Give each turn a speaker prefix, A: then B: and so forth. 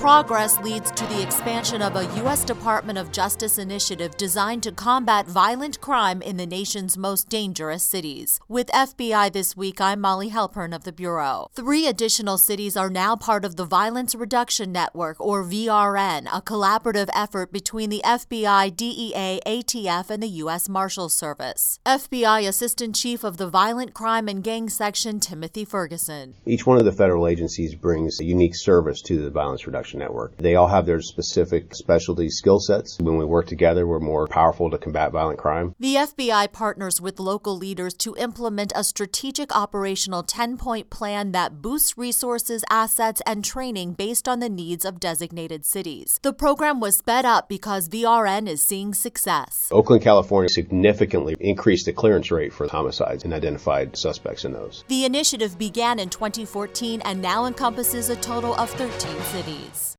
A: progress leads to the expansion of a U.S. Department of Justice initiative designed to combat violent crime in the nation's most dangerous cities. With FBI This Week, I'm Molly Halpern of the Bureau. 3 additional cities are now part of the Violence Reduction Network, or VRN, a collaborative effort between the FBI, DEA, ATF, and the U.S. Marshals Service. FBI Assistant Chief of the Violent Crime and Gang Section, Timothy Ferguson.
B: Each one of the federal agencies brings a unique service to the Violence Reduction Network. They all have their specific specialty skill sets. When we work together, we're more powerful to combat violent crime.
A: The FBI partners with local leaders to implement a strategic operational 10-point plan that boosts resources, assets, and training based on the needs of designated cities. The program was sped up because VRN is seeing success.
B: Oakland, California significantly increased the clearance rate for homicides and identified suspects in those.
A: The initiative began in 2014 and now encompasses a total of 13 cities.